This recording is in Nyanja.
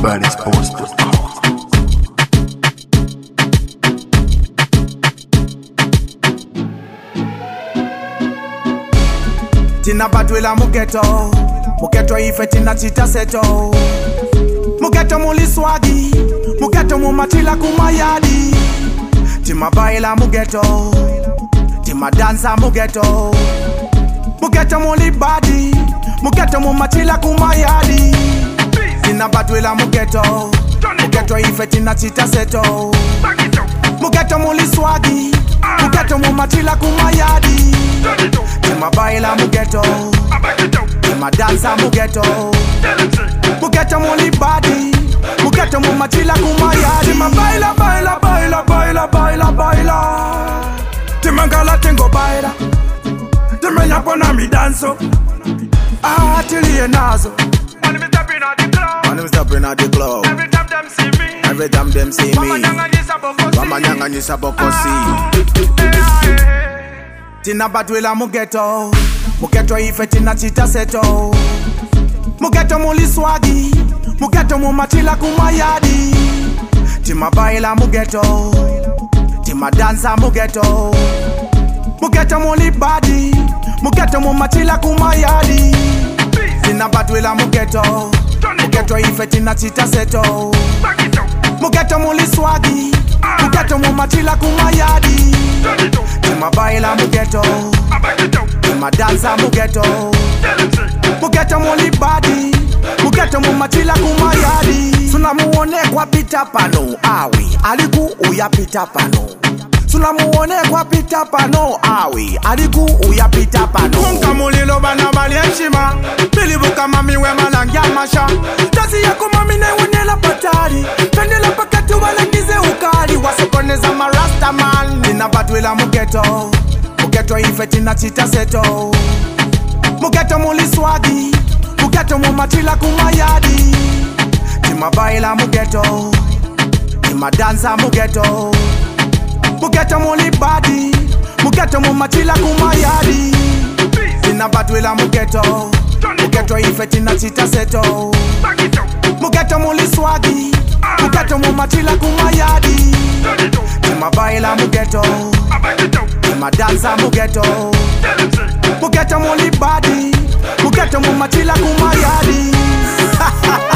BaddestPost.com. Tina batwela muketo ife tina chita seto. Muketo muli swagi, muketo mumatila kumayadi. Tima baila muketo, tima danza muketo. Muketo muli badi, muketo mumatila kumayadi. Tina batwela muketo ife tina chita seto. Muketo muli swagi, muketo mumatila kumayadi. Tima baila muketo, tima danza muketo. Muketo muli badi, muketo mumatila kumayadi. Tima baila, baila, baila, baila, baila, baila. Tima ngala tengo baila, tima nyapona mi danso. Ah, tiliye nazo. When me stepping at the club, When I'm stepping at the club, every time them see me, every time them see Mama me, nyanga nyisa bokosi. Mama nyanga nyisa bokosi. Tina batwela muketo ife tina chita seto. Muketo muli swagi, muketo mumatila kumayadi. Tima baila muketo, tima danza muketo. Muketo muli badi, muketo mumatila kumayadi. Tina batwela muketo ife tina chita seto. Muketo muli swagi, muketo mumatila kumayadi. Tima baila muketo, tima danza muketo. Muketo muli badi, muketo mumatila kumayadi. Suna muone kwa pita pano, awi aliku uyapita pano. Suna muone kwa pita pano, awi aliku uyapita pano. Munka mulilo bana balienchima, bilibuka mami we malangya masha. Tazi yako mami ne wanyela patari, tendela pakatu walangize ukali. Wasokoneza marasta man, nina batwela muketo ife tina chita seto. Muketo muli swagi, muketo mumatila kumayadi. Tima baila muketo, tima danza muketo. Muketo muli badi, muketo mumatila kumayadi. Tina batwela muketo ife tina chita seto. Muketo muli swagi, muketo mumatila kumayadi. Tima baila muketo, tima danza muketo. Muketo muli badi, muketo mumatila kumayadi.